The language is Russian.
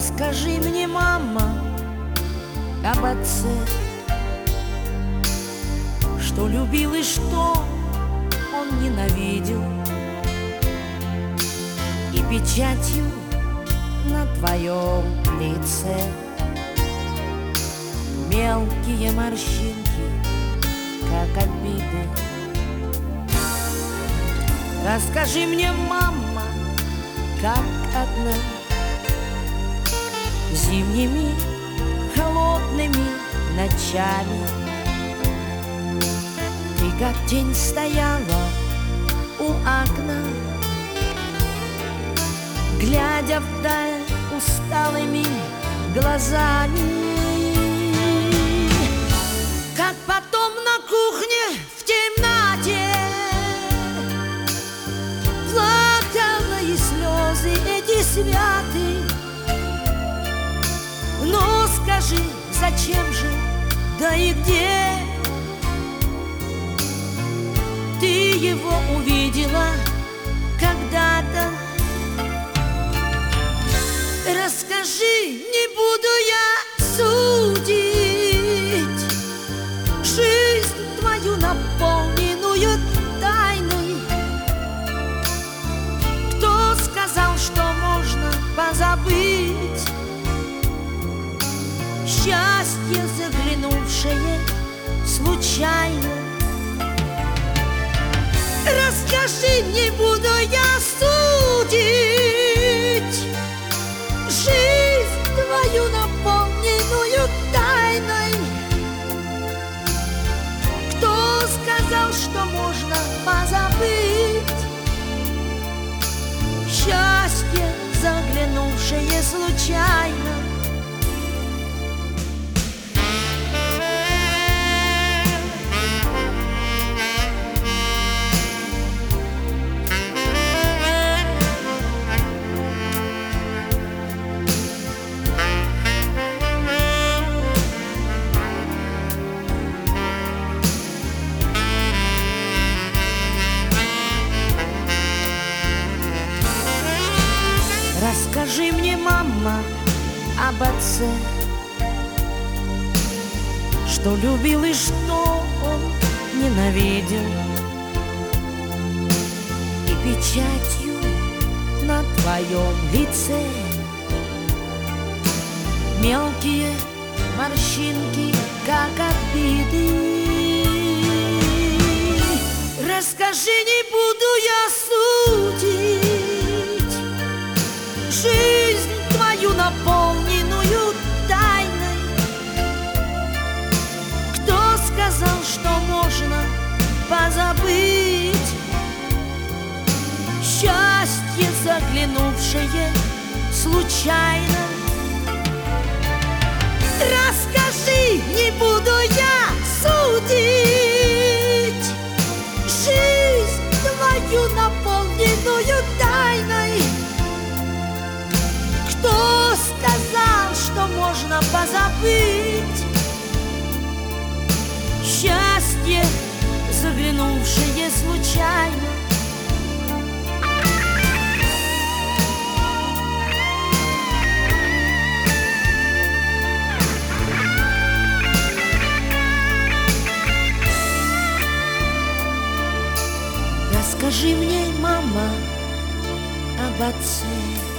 Расскажи мне, мама, об отце, что любил и что он ненавидел, и печатью на твоем лице мелкие морщинки, как обиды. Расскажи мне, мама, как одна зимними холодными ночами ты как тень стояла у окна, глядя вдаль усталыми глазами. Как потом на кухне в темноте плакала, и слезы эти святы. Но скажи, зачем же, да и где ты его увидела когда-то? Расскажи, не буду я судить жизнь твою, наполненную тайной. Кто сказал, что можно позабыть счастье, заглянувшее случайно? Расскажи, не буду я судить жизнь твою, наполненную тайной. Кто сказал, что можно позабыть счастье, заглянувшее случайно? Расскажи мне, мама, об отце, что любил и что он ненавидел, и печатью на твоем лице мелкие морщинки, как обиды. Расскажи, не буду я судить жизнь твою, наполненную тайной. Кто сказал, что можно позабыть счастье, заглянувшее случайно? Расскажи, не буду я судить жизнь твою, наполненную тайной. Кто сказал, что можно позабыть счастье, заглянувшее случайно? Расскажи мне, мама, об отце.